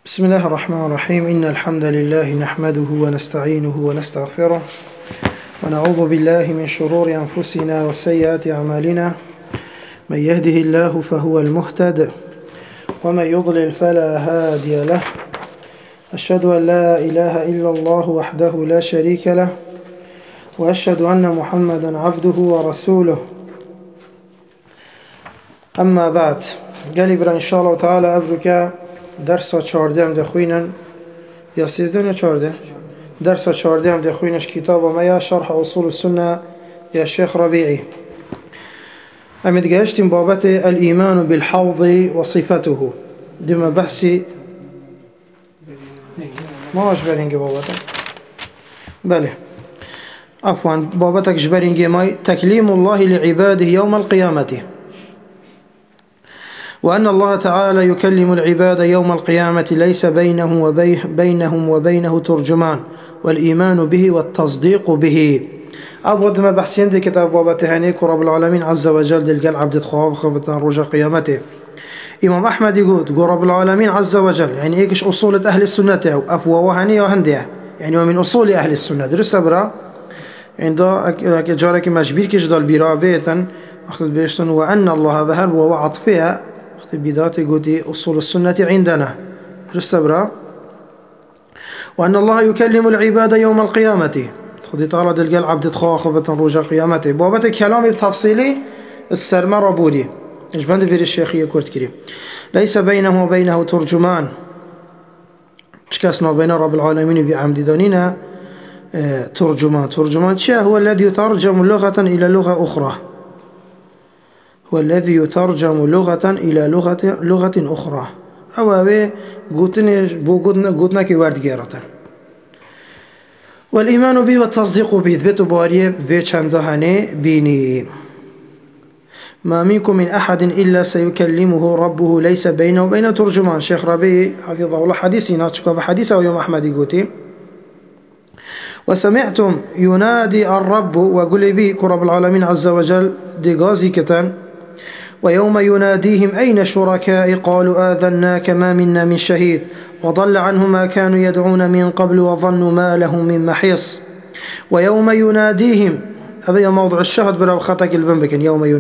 بسم الله الرحمن الرحيم إن الحمد لله نحمده ونستعينه ونستغفره ونعوذ بالله من شرور أنفسنا وسيئات أعمالنا من يهده الله فهو المهتد ومن يضلل فلا هادي له أشهد أن لا إله إلا الله وحده لا شريك له وأشهد أن محمدا عبده ورسوله أما بعد قال إن شاء الله تعالى أبرك درس 14 دخوينا يا 13 يا 14 درس 14 دخوينش كتاب ما شرح أصول السنة يا شيخ ربيعي أمد جاشتم بابت الإيمان بالحوض وصفته دم بحثي ما أجبرينج بابتك بله عفوا بابتك جبرينج ماي تكليم الله لعباده يوم القيامة وأن الله تعالى يكلم العباد يوم القيامة ليس بينهم وبينه ترجمان والإيمان به والتصديق به أبغض ما بحثين دي كتاب بابته هنيك رب العالمين عز وجل دلقال عبد الخواب خفتان رجا قيامته إمام أحمد يقول رب العالمين عز وجل يعني إيكش أصولة أهل السنة أو أفوى وهنية وهندية يعني ومن أصول أهل السنة درس أبرا عند جارك مجبير كش دال بيرابيتا أخذ بيشتن وأن الله بهر ووعط فيها بداية قدي أصول السنة عندنا رستبرا وأن الله يكلم العباد يوم القيامة خذي طالة دلقال عبد خاخفة رجاء قيامته بابت كلامي بتفصيلي السرمى ربولي إجبان في الشيخية كرت كريم ليس بينه وبينه ترجمان تشكسنا بين رب العالمين بعمد دانينا ترجمان شيء هو الذي يترجم لغة إلى لغة أخرى هو الذي يترجم لغة إلى لغة أخرى أو قوتنا كي ورد جيرة والإيمان به والتصديق به ذات باريه في چندهانه بيني ما منكم من أحد إلا سيكلمه ربه ليس بينه وبين ترجمان شيخ ربيع حفظه الله حديثنا تشكوا حديثه يوم أحمد يقولي وسمعتم ينادي الرب وقل بي كرب العالمين عز وجل دقازي كتان ويوم يناديهم أين شركائي قالوا آذناك ما منا من شهيد وضل عنهم ما كانوا يدعون من قبل وظنوا ما لهم من محيص ويوم يناديهم أبي موضع الشهد بلا خطك البنبكن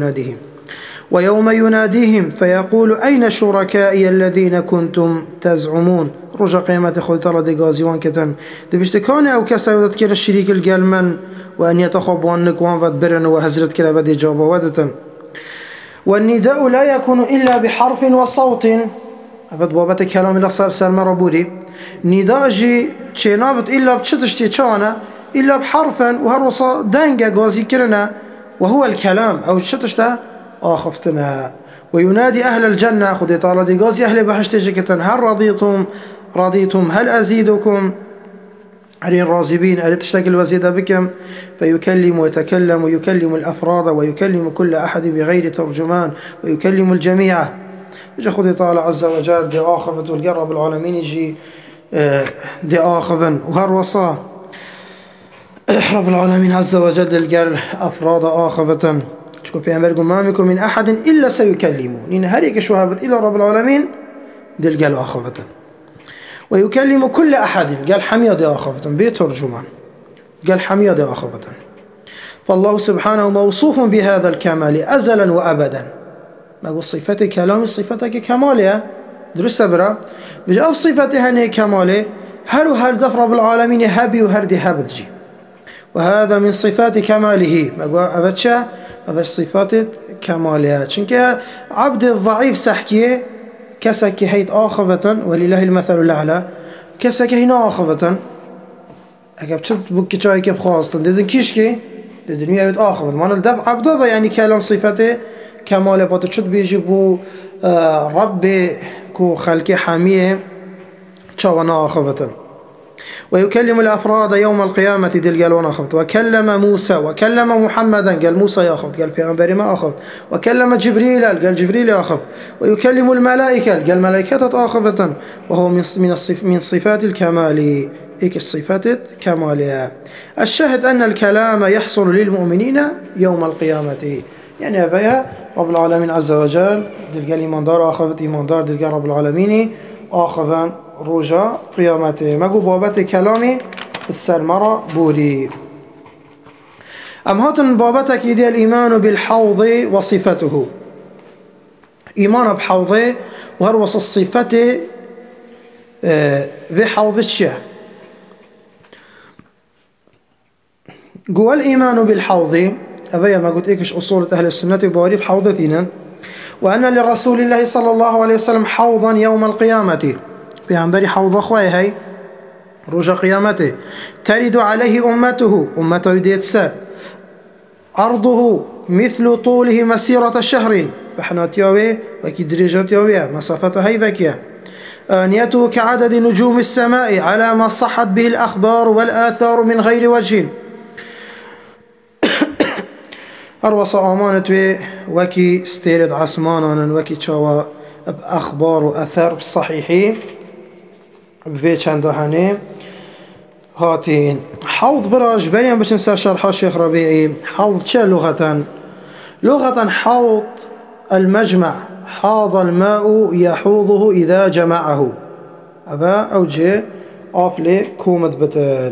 ويوم يناديهم فيقول أين شركائي الذين كنتم تزعمون رجع قيامة خذ ترى دي غازيوان كتن دي بشتكاني أو كسا تذكر الشريك القلمن وأن يتخبوانك وانفت برن وهزرت كلا بدي جواب ودتن والنداء لا يكون إلا بحرف وصوت أفد بابت كلام الله صار سلم ربوري نداء جي تشينابت إلا بتشتشتي تشانا إلا بحرفا وهروصا دانجا غازي كرنا وهو الكلام أو تشتشتا آخفتنا وينادي أهل الجنة خذي طالة دي غازي أهل بحشتجكتن هل رضيتم هل أزيدكم هل الرازبين هل تشتكي الوزيد بكم فيكلم ويتكلم ويكلم الأفراد ويكلم كل أحد بغير ترجمان ويكلم الجميع يجي خذي طالة عز وجل دي آخفت والقرب العالمين يجي دي آخفا وهروصا رب العالمين عز وجل دلقر أفراد آخفة شكو بيعملكم ما منكم من أحد إلا سيكلمون لأن هريك شهابت إلا رب العالمين دلقر آخفة ويكلم كل أحد قال حميد آخفة بترجمان قال حميد آخفة فالله سبحانه موصوف بهذا الكمال أزلا وأبدا ما قل صفة كلام صفتك كمالها درس برا بجاء صفتها هني كماله هل دف رب العالمين هبي وهردي هبتجي وهذا من صفات كماله ما قل أبتشا أبش صفات كمالها چونك عبد الضعيف سحكيه كسك هيت آخفة ولله المثل الأعلى كسك هنا آخفة أكيد شد بك شاي كيف خاصة دين كيشكي دين ميت آخفة ما الدف عبده يعني كلام صفته كماله باتو شد بيجيبو رب كو خلق حاميه شوانا آخفة ويكلم الأفراد يوم القيامة دل قالوا أخفت وكلم موسى وكلم محمدا قال موسى يا أخفت قال پیغمبر ما أخفت وكلم جبريل قال جبريل يا أخفت ويكلم الملائكة قال ملائكة آخفة وهو من صفات الكمال إيك الصفات كمالها الشاهد أن الكلام يحصل للمؤمنين يوم القيامة يعني هذا رب العالمين عز وجل دل قال إيمان دار آخفت إيمان دار دل قال رب العالمين آخفا رجاء قيامته مقو بابت كلامي السلمرة بودي أم هاتن بابتك إذا الإيمان بالحوض وصفته إيمان بحوضه وهروس الصفة في حوض الشيء قوى الإيمان بالحوض أبي ما قلت إيكش أصول أهل السنة بواري بحوضتنا وأن لرسول الله صلى الله عليه وسلم حوضا يوم القيامة بعنبري حوض أخوي هاي رجع قيامته ترد عليه أمته بديت سر عرضه مثل طوله مسيرة شهر بحنات يوي وكي درجات يوي مسافة هيفكيا آنيته كعدد نجوم السماء على ما صحت به الأخبار والآثار من غير وجه أروص أمانة وكي استيرد عسمانا وكي تشوى بأخبار وأثار بالصحيحي بفيت عندهاني هاتين حوض براج بريان باش نسال شرح الشيخ ربيعي حوض شا لغة حوض المجمع حاض الماء يحوضه إذا جمعه أبا أوجه أفلي كومت بتان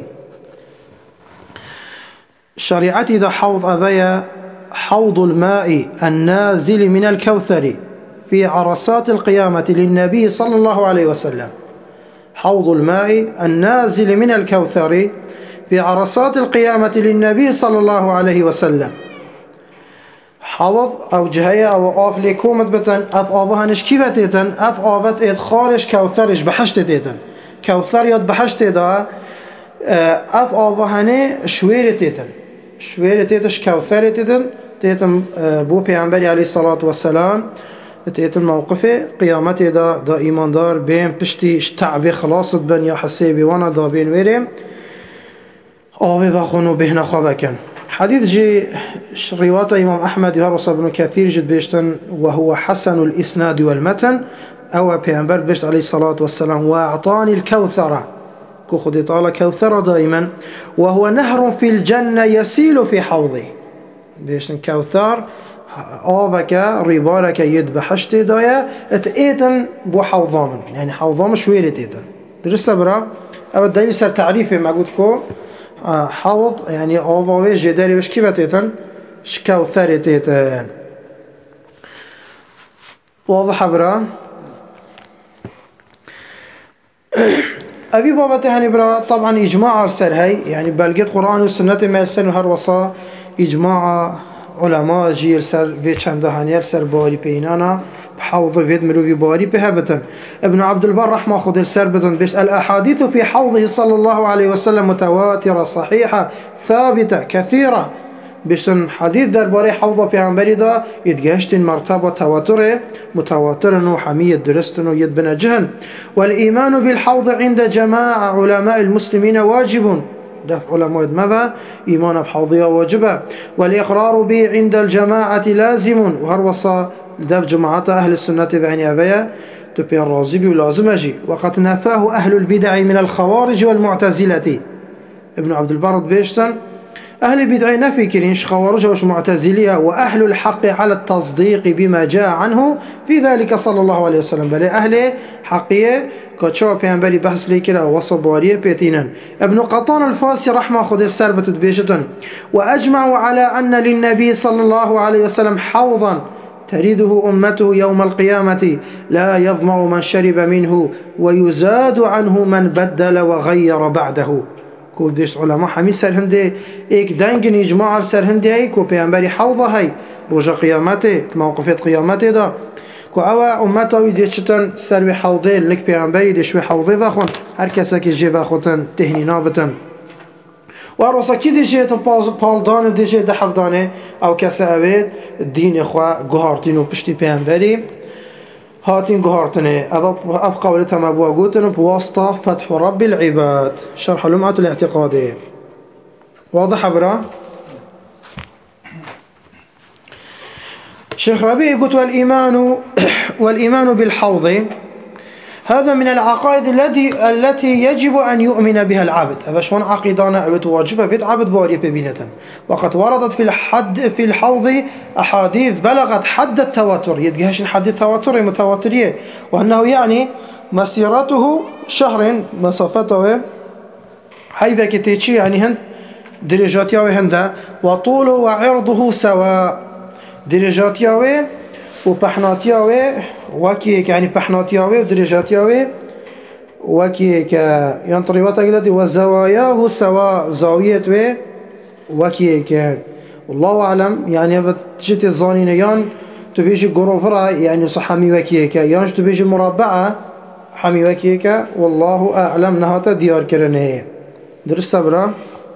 شريعتي ذا حوض أبايا حوض الماء النازل من الكوثر في عرصات القيامة للنبي صلى الله عليه وسلم حوض الماء النازل من الكوثر في عرصات القيامة للنبي صلى الله عليه وسلم حوض أو جهية أو آف لكومت بتن أف آبها نشكيبة تيتن أف آبت إد خارج كوثرش بحشت تيتن كوثر يد بحشت دا أف آبها شوير تيتش كوثر تيتن بو پیغمبر عليه الصلاة والسلام تيتن موقفه قيامته دا إيمان دار بين پشتي شتعبي خلاصت بن يا حسيبي وانا دا بين ويرم آوه وخونو بهنا خوابكن حديث جي رواية إمام أحمد يهرس ابن كثير جد بيشتن وهو حسن الإسناد والمتن أو پیغمبر بيشت عليه الصلاة والسلام وأعطاني الكوثرة كو خدي طالة كوثرة دائما وهو نهر في الجنة يسيل في حوضه بيشتن كوثر آبك ربارك يدبحشت دايا اتئيتن بو حوضامن يعني حوضام شويلة تيتن درست برا أو الدليل سر تعريفه ما قلتكو حوض يعني آباوي جداري بش كيف تيتن شكوثر تيتن واضح برا أبي بابا تهني برا طبعا إجماع السر هاي يعني بلقيت قرآن والسنة ما السر وهروصا إجماع علماء جيل سر في چند هانير سر باري بينانا بحوض فيد مروي باري بهبتن ابن عبد البر رحمه خذ السر بدن بس الأحاديث في حوضه صلى الله عليه وسلم متواترة صحيحة ثابتة كثيرة بشن حديث در باري حوض في عنبري دا يتجهشتن مرتبة تواتره متواتر وحمية درستن ويد بن جهن والإيمان بالحوض عند جماعة علماء المسلمين واجب دفع علماء ماذا إيمان بحوضها واجبة والإقرار به عند الجماعة لازم وهروصا دفع جماعة أهل السنة بعين أبيا تبين الرازبي ولازم أجي وقد نفاه أهل البدع من الخوارج والمعتزلة ابن عبد البر بيشتن أهل البدع نفي كرينش خوارج وش معتزلية وأهل الحق على التصديق بما جاء عنه في ذلك صلى الله عليه وسلم بل أهل حقية كتشوى بيانبالي بحث ليكرا وصبوارية بيتينا ابن قطان الفاسي رحمه خذ السربة بيشتا وأجمعوا على أن للنبي صلى الله عليه وسلم حوضا تريده أمته يوم القيامة لا يظمأ من شرب منه ويزاد عنه من بدل وغير بعده كو بيش علماء حميد سر هندي ايك دنگن اجماع سر هندي اي كو پیامبری حوضه هاي رجا قيامته موقفت قيامته دا كو اوا امتا ويدي چتن سر حوضه لك پیامبری دشوي حوضه وخون هر کسا که جي وخوتن تهني نابتن وروسا كي دي جيتن پالدان دي جيت حفظانه او کسا اوید دين اخوا گهارتين و پشتی پیامبری هاتين قهارتني أف قولتها ما بواقوتنا بواسطة فتح رب العباد شرح لمعة الاعتقادية واضح برا شيخ ربيع قلت والإيمان بالحوض هذا من العقائد التي يجب أن يؤمن بها العبد أبشون عقيدانا أبد واجبة بيت عبد باري ببينة وقد وردت في الحوض أحاديث بلغت حد التواتر يدقهش حد التواتر متواترية وأنه يعني مسيرته شهرين مسافته هيدا كتيتشي يعني هند درجات ياوي هندا وطوله وعرضه سواء درجات ياوي وبحنات ياوي وكيك يعني بحنات ياوي ودرجات ياوي وكيك ينطري وتقلدي وزواياه سواء زاوية وكيك والله أعلم يعني بتجي الظانين يان تبيجي قروفرة يعني صحامي وكيك يانش تبيجي مربعة حمي وكيك والله أعلم نهاتا ديار كرنه درست برا.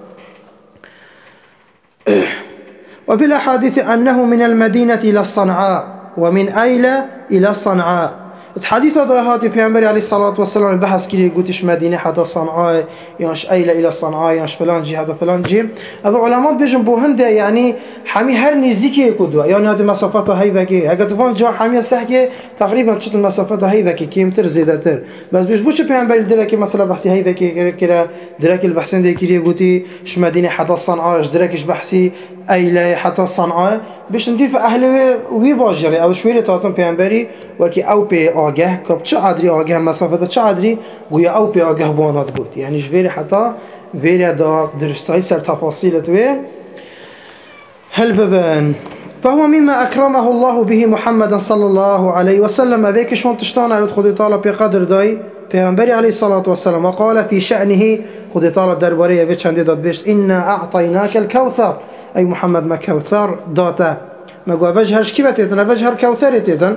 وفي الأحاديث أنه من المدينة إلى الصنعاء ومن أيلة إلى الصنعاء. الحديث هذا هاتي في عمري عليه الصلاة والسلام بحث كلي قلتش مدينة حتى صنعاء يانش أيلة إلى صنعاء يانش فلان جي هذا فلان جي. أبو علماء بيجن بوهنده يعني حمي هر نزيكي كدوا يعني هذه مسافات هايفكي هكذا تفهم جا حمي سحكي تقريبا تشت المسافات هايفكي كيمتر زيادتر بس بيش بوش في عمري درك مثلا بحثي هايفكي كده درك البحثين ده كلي قلتي ش مدينة حتى صنعاء دركش بحثي أيلة حتى صنعاء بيش نضيف أهله ويباجري أو شوية تاتم في عمري وكي أو بي آجه كب چه عدري آجه مسافة چه عدري قويا أو بي آجه بوانات قلت يعني جويري حتى فيري دا درستهي سر تفاصيل توي هل ببان. فهو مما أكرمه الله به محمدا صلى الله عليه وسلم ذيك شون تشتانا يود خدي طالة بقدر داي پیغمبر عليه الصلاة والسلام وقال في شأنه خدي طالة دربارية بيش عندي داد بيش إنا أعطيناك الكوثر أي محمد ما كوثر داتا ما قوى بجهرش كيف تيتنا بجهر كوثر تيتن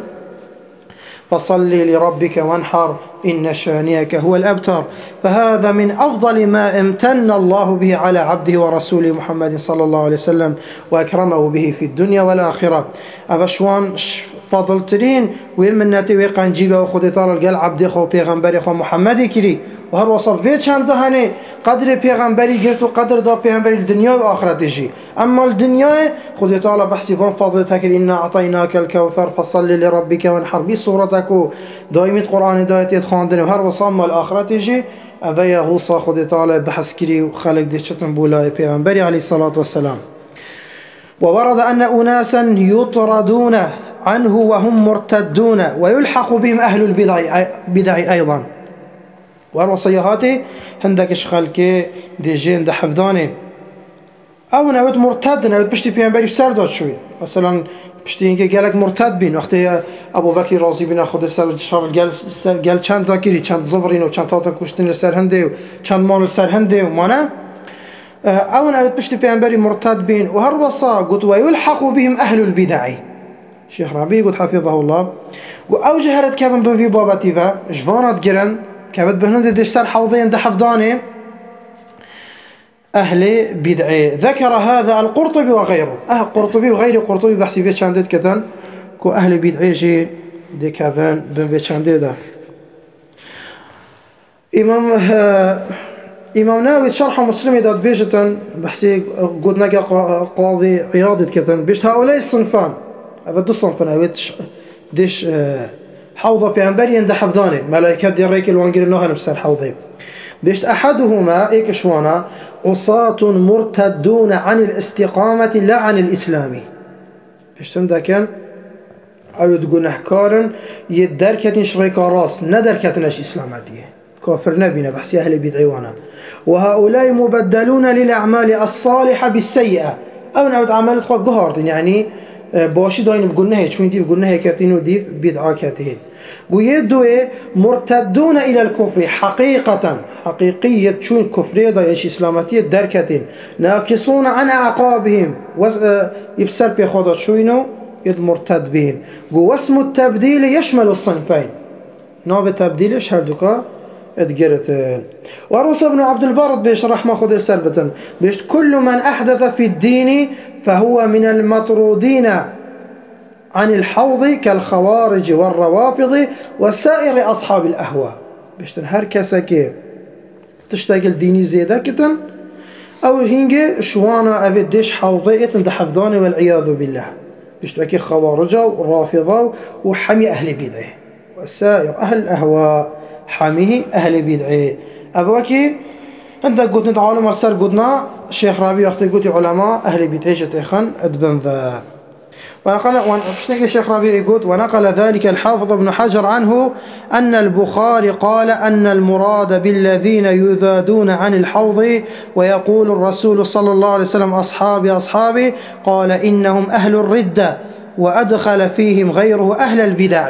فصلي لربك وانحر إن شانئك هو الأبتر. فهذا من أفضل ما امتن الله به على عبده ورسوله محمد صلى الله عليه وسلم وأكرمه به في الدنيا والآخرة. أبشوان فضلترين ومنتي ويقان جيبه وخذ طال القل عبد خو پیغمبر خو محمد كري وهر وصف في چند هنه قدر پیغمبری گرت و قدر دا پیغمبری الدنيا و آخرت جي. اما الدنيا خذ طال بحثي فان فضلتك إنا أعطيناك الكوثر فصل لربك وانحر بي صورتك دائمة قرآن دايت خواندن و هر وصف اما الآخرت جي اوه غوصا خذ طال بحث كري وخلق دي شتن بولاي پیغمبری عليه الصلاة والسلام. وورد أن أناسا يطردون عنه وهم مرتدون ويلحق بهم أهل البدع أيضا. والوصيهاتي عندك خلك دي جين ده حفظاني أو نوت مرتد نوت بشتي بيانبري بسردات شوي مثلا بشتي إنك قالك مرتد بين وقت أبو بكر راضي بنا خد السر شر قال چند تاكيري چند زبرين وچند تاتا كشتين السر هندي وچند مال السر هندي ومانا أو نوت بشتي بيانبري مرتد بين وهربصا قلت ويلحق بهم أهل البدع. شيخ ربيع قلت حفظه الله أو جهرت كابن بن في بابتي فا جفانات جرن كابت بهنود دشتر حوضين ده حفظاني أهل بدعي. ذكر هذا القرطبي وغيره قرطبي وغير قرطبي بحسي في شاندد كتن كو أهل بدعي جي دي كابن بن في شاندد. إمام ناوي شرح مسلم داد بيجتن بحسي قلنا قاضي عياض كتن بيجت هؤلاء الصنفان أبدو الصنفان أبدش ديش حوضة في أنبري عند حفظاني ملائكة دي الريك الوانجير النوها نفسها الحوضي بيشت أحدهما إيكشوانا عصاة مرتدون عن الاستقامة لا عن الإسلام. بيشتم دا كان أو يدقون أحكارا يدار كتن شريكا راس ندر كتنش إسلاماتيه كافر نبينا بحسي أهل بدعوانا. وهؤلاء مبدلون للأعمال الصالحة بالسيئة أو نعود عمالة خواك قهاردين يعني باشي داين بقولناه شو ندي بقولناه كاتين وديف بدعة كاتين ويدوا مرتدون إلى الكفر حقيقية شو الكفرية دا إيش إسلاماتية دركتين ناكسون عن أعقابهم يبصر بخوضات شوينو يد مرتد بهم واسم التبديل يشمل الصنفين نوع التبديل إيش هردوكا ادقرتين. ورسى ابن عبد البر بيشرح ما خذ سلبة بيش كل من أحدث في الدين فهو من المطرودين عن الحوض كالخوارج والروافض وسائر أصحاب الأهواء. بيش تنهر كسكي تشتغل ديني زيادة كتن أو هنجي شوانا أفدش حوضي اتن دحفظاني والعياذ بالله بيش تبكي خوارجة ورافضة وحمي أهل بدعه وسائر أهل الأهواء حميه أهل بدعه. أبوكي عندك قلت نتعالم السر قلنا شيخ ربيع أختي قلت علماء أهل بدعه جتخن أدبن ذا. ونقل الشيخ ربيع يقول ونقل ذلك الحافظ ابن حجر عنه أن البخاري قال أن المراد بالذين يذادون عن الحوض ويقول الرسول صلى الله عليه وسلم أصحابي أصحابي قال إنهم أهل الردة وأدخل فيهم غيره أهل البدع.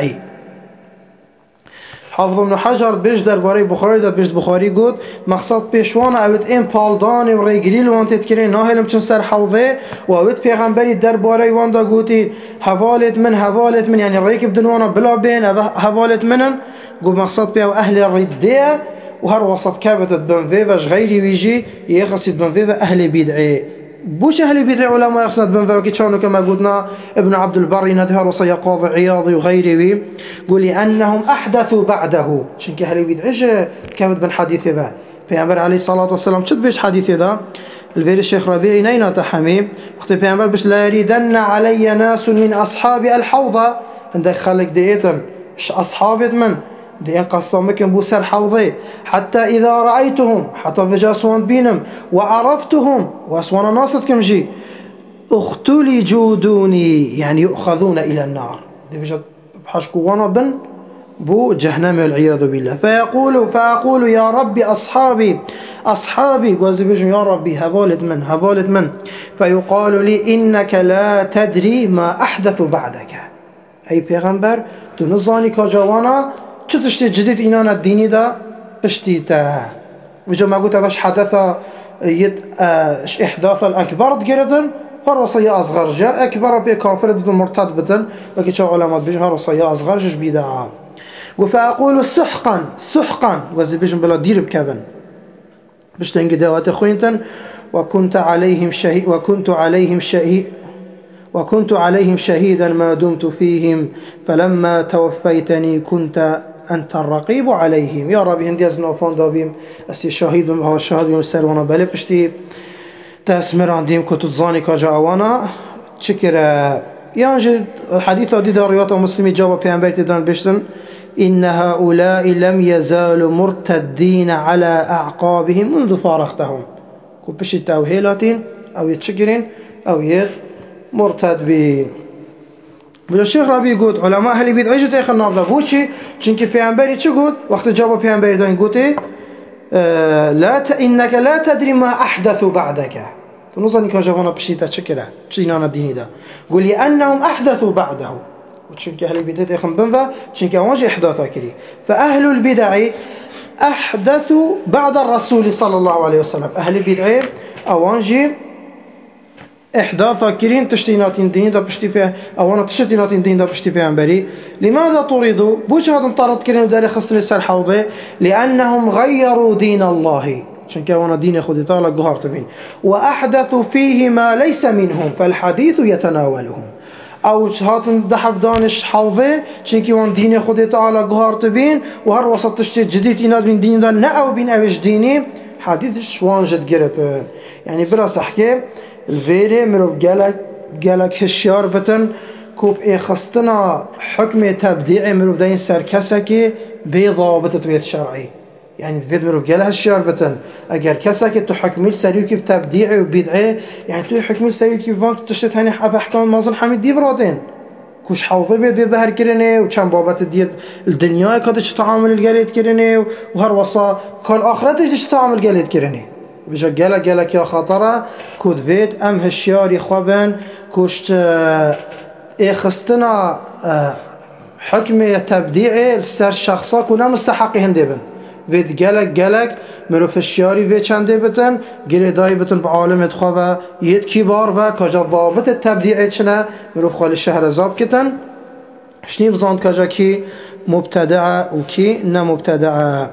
حافظ ابن حجر بیش درباره بخاری داد بیش بخاری گفت مقصد پیشوان اوت این پالدان و ریگریل وانتید کرین ناهلم چون سر حوضه و اوت پیغمبری درباره واندا گوتی حوالت من یعنی ریکب دنوانا بلا بین حوالت منن گفت مقصد پیو اهل الرده و هر وسط كابتت بنفيفش غيري ويجي يقصد بنفيفا أهل بدعي بوش أهل بدعي علماء يقصد بنفيفا كيشانو كما قلنا ابن عبد البر ندهر وصي قاضي عياضي وغيره قول أنهم أحدثوا بعده شنك أهل بدعي كابت بن حديث ذا في أمر عليه الصلاة والسلام شد بيش حديث ذا الفير الشيخ ربيعي نينا تحمي وقت في أمر بش لا يريدن علي ناس من أصحاب الحوضة عندك خلق ديئتا أصحاب من دين قصدهم بوسر حوضي حتى إذا رأيتهم حتى فجأة أسوان بينهم وعرفتهم وأسوان ناصتكم جي اختلجوا دوني يعني يؤخذون إلى النار دي فجأة بحشكوا وانا بن بو جهنم والعياذ بالله فأقول يا ربي أصحابي وزبيجوا يا ربي هبالت من فيقال لي إنك لا تدري ما أحدث بعدك أي پیغمبر تنظاني كجوانا چطشتي جديد إنان الديني دا بشتيته وجا ما قلت باش حدث إحداث الأكبر تقردن هرصية أصغر جاء أكبر بكافر بدون مرتد بدن وكي شو علامات بيجن هرصية أصغر جش بيدعا فأقول سحقا وزي بيجن بلا دير بكبن بشتنقي دوات خوينتن وكنت عليهم شهيدا ما دمت فيهم فلما توفيتني كنت أنت الرقيب عليهم يا ربي هندي أزنا فان دابيم أستي شهيد ومها الشهاد ومسر وانا بلي بشتي تأسمر عندهم كنت تزاني كاجا وانا تشكر يانجد الحديث دي داريات ومسلمي جواب بيانبيت دان بشتن إن هؤلاء لم يزالوا مرتدين على أعقابهم منذ فارقتهم كنت بشي تاوهيلاتين أو يتشكرين أو مرتد بين الشيخ ربي يقول علماء أهل البدع ايش تاخذ نافذة بوشي چونكي پیامبری چه گفت وقت جواب پیامبری دادن گفته إنك لا تدري ما أحدث بعدك تنظني كجوانا بشيتا شكله شينانا الديني ده قول لي أنهم أحدثوا بعده وچونكي أهل البدع تاخذ بنفا چونكي أوانجي إحداثا كري فأهل البدع أحدثوا بعد الرسول صلى الله عليه وسلم أهل البدع أوانجي إحداثا كرين تشتيناتين دين دا بشتي فيها أو أنا تشتيناتين دين دا بشتي فيها عنبري لماذا تريدوا بوش هذا انطرد كرين وداري خصني سر حوضي لأنهم غيروا دين الله عشان كوانا دين يخذ تعالى قهار تبين وأحدثوا فيه ما ليس منهم فالحديث يتناولهم أو هات دحف دانش حوضي عشان كوان دين يخذ تعالى قهار تبين وهر وسط تشتي جديد إناد من دين دا نأو بين أوش ديني حديث شوان جد قرتن يعني براس أحكي الفيري مروف جالك هشيار بتن كوب خستنا حكم تبديعي مروف دين سركسكي بضابط تويت شرعي يعني الفيد مروف جالها هشيار بتن اگر كسكي تو حكمي سريوكي بتبديعي وبدعي يعني تو حكمي سريوكي بانك تشتت هاني احكام المازن حميد دي براتين كوش حوضي بيد بهر كرني وكان بابات ديت الدنيا كادش تعامل الجاليت كرني وهر وصا كل اخرتش تعامل الجاليت كرني بيجا جالك يا خطرة كود فيت أم هالشيار يخوابن كوشت خستنا حكم تبديعي لسر شخصا كنا مستحقي هندبن فيت جالك مروف الشياري فيت شنده بتن جلي داي بتن بعالم اتخوابا يد كبار با كاجا ضابط التبديعي چنا مروف خالي الشهر زاب كتن شني بزاند كاجا كي مبتدعة وكي نمبتدعة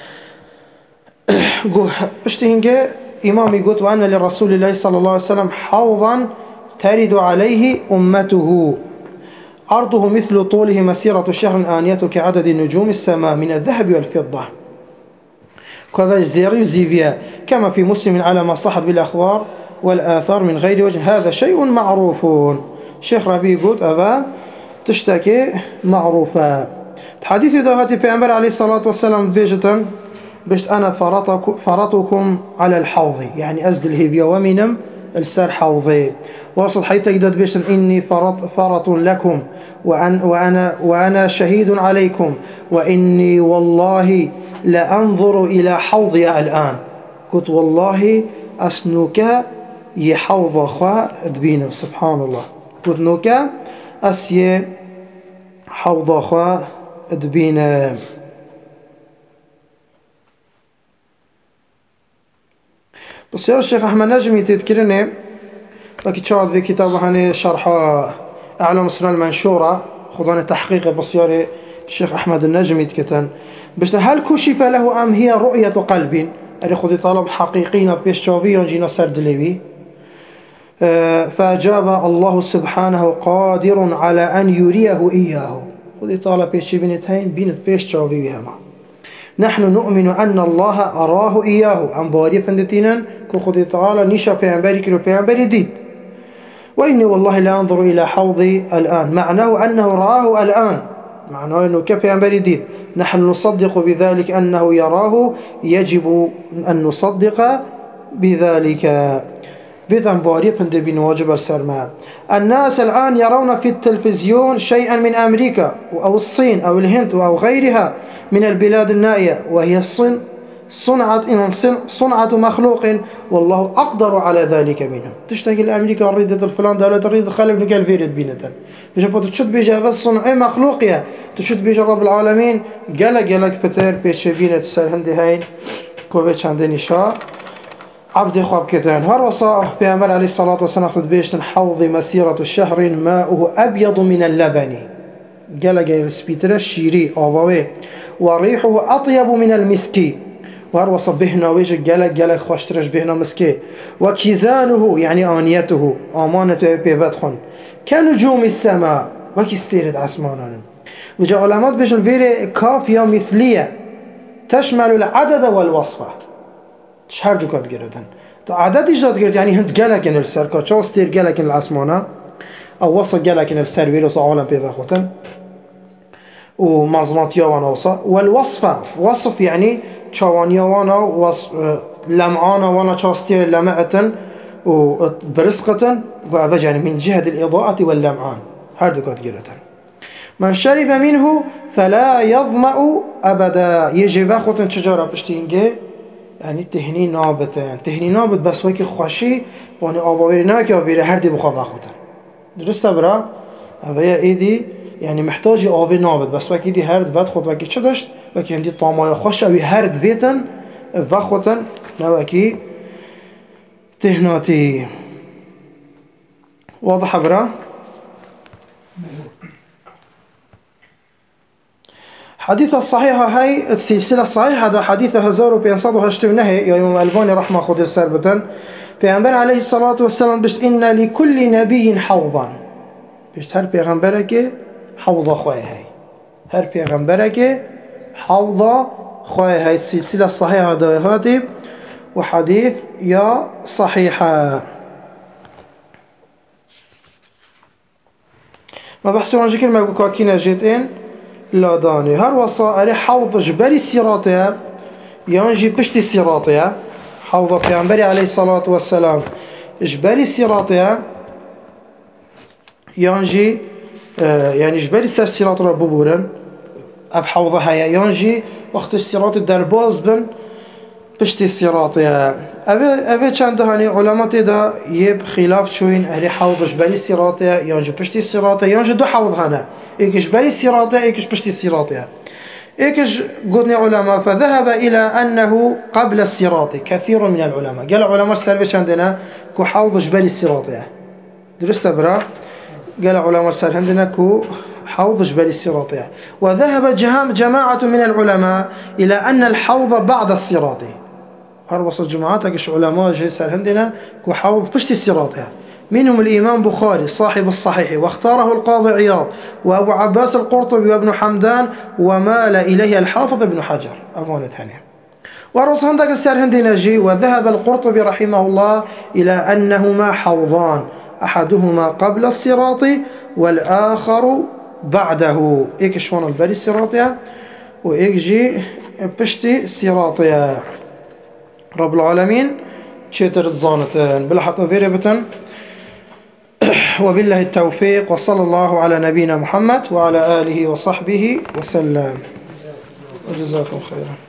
بشتهنجي إمام يقول وأن لرسول الله صلى الله عليه وسلم حوضا ترد عليه أمته عرضه مثل طوله مسيرة شهر آنيته كعدد نجوم السماء من الذهب والفضة كذا زيري زيفيا كما في مسلم على ما صحت بالأخبار والآثار من غير وجه هذا شيء معروف شيخ ربي يقول هذا تشتكي معروفة حديث ذهاتي في أمر عليه الصلاة والسلام بيجة بشت أنا فرطكم على الحوض يعني أزد الهبية ومنم السر حوضي وصل حيث قدت بيشن إني فرط لكم وأنا شهيد عليكم وإني والله لأنظر إلى حوضي الآن. قلت والله أسنوك يحوض خوا دبينه سبحان الله. قلت نوك أسي حوض خوا دبينه. بس يا الشيخ أحمد نجمي تذكرني وكي تشاهد في كتابه هني شرح أعلام السنة المنشورة خضاني تحقيق بصياري الشيخ أحمد النجمي تكتن بس هل كشف له أم هي رؤية قلب أري خذي طالب حقيقين بيش شوفي ونجينا سرد لبي فأجاب الله سبحانه قادر على أن يريه إياه. خذي طالب بيش بنتين بينت بيش شوفي بهما. نحن نؤمن أن الله أراه إياه أم باري فندتينا كو خذي طالب نيشا بيعنبري كيلو بيعنبري ديد. وإني والله لا أنظر إلى حوضي الآن معناه أنه رآه الآن معناه أنه كيف ينبري ديد. نحن نصدق بذلك أنه يراه يجب أن نصدق بذلك بذن باري بندبين واجب السرماء. الناس الآن يرون في التلفزيون شيئا من أمريكا أو الصين أو الهند أو غيرها من البلاد النائية وهي صنعة مخلوق والله أقدر على ذلك منه. تشتكي الأمريكا الريدة الفلان دولة الريدة خلف نقال فيرد بينتن بجبت تشد بيجا بس صنع مخلوقية تشد بيجا رب العالمين قالك فتر بيتش بينة السر هندي هين كوبيتش عندني شاء عبد خواب كتان هرصا في أمر عليه الصلاة والسلام خذ بيشتن حوض مسيرة شهر ماؤه أبيض من اللبن قالك السبيتر الشيري أوضوي وريحه أطيب من المسكي وهرصا بهنا ويجي قالك خوشترش بهنا مسكي وكيزانه يعني آنيته آمانته بيفتخن كنجوم السماء وكيستيرد عسمانا. وجاء علماء بيجن فيري كافية مثلية تشمل العدد والوصفة شهر دوكات جردن عدد إجاد جرد يعني هند قالك إن السر شو استير قالك إن العسمانا أو وصل قالك إن السر ويلوس عالم بيفتخن ومزنات يوانا وصا والوصفة وصف يعني شوانيا وانا لمعانا وانا شاستير لمعة وبرسقة وأبج يعني من جهة الإضاءة واللمعان هردوكات جرتان. من شرب منه فلا يظمأ أبدا يجي باخوتن شجرة بشتينجي يعني تهني نابت بس وكي خوشي واني آباويري ناكي آباويري هردي بخوا باخوتن درسته برا أبايا إيدي يعني محتاجي آبی نابد بس وکی دی هرد ود خود وکی چه داشت وکی هندی طامای خوش اوی هرد ویتن و خودن نوکی تهناتي. واضح برا؟ حديث الصحيحة هاي السلسلة الصحيحة هذا حديث 1508 يا إمام الباني رحمه خود السربتن پیغمبر عليه الصلاة والسلام بشت إن لكل نبي حوضا بشت هر پیغمبره حوض خواه هاي هر پیغمبره حوض خواه هاي السلسلة الصحيحة هذا وحديث يا صحيحة. ما بحثوا عن شكل ما يقول كاكينا جيتين لا داني هر وصا أري حوض جبال السراطية ينجي بشتي السراطية حوض پیغمبر عليه الصلاة والسلام جبال السراطية ينجي يعني جبال السراط ربوبورا أب حوضها ينجي وقت السراط الدرباز بن بشتي السراطية أبي كان دهاني علماء دا يب خلاف شوين أهل حوض جبال السراطية ينجي بشتي السراطية ينجي دو حوض هنا إيكش جبال السراطية إيكش بشتي السراطية إيكش قلنا علماء فذهب إلى أنه قبل الصراط كثير من العلماء قال علماء السلف عندنا كو حوض جبال الصراطية درست برا قال علماء السلف عندنا كو حوض جبال الصراطية. وذهب جماعة من العلماء إلى أن الحوض بعد الصراط أربص الجماعات أكش علماء جيسال عندنا كو حوض بشت الصراطية منهم الإمام بخاري صاحب الصحيح واختاره القاضي عياض وأبو عباس القرطبي وابن حمدان ومال إليه الحافظ ابن حجر أفونت هنيه ورسول عندك السرهندي نجي. وذهب القرطبي رحمه الله إلى أنهما حوضان أحدهما قبل الصراط والآخر بعده إيك شوان البالي الصراطية وإيك جي بشتي الصراطية رب العالمين شتر الزانتين بلا حتى فيربتن وبالله التوفيق، وصلى الله على نبينا محمد وعلى آله وصحبه وسلم، وجزاكم خيرا.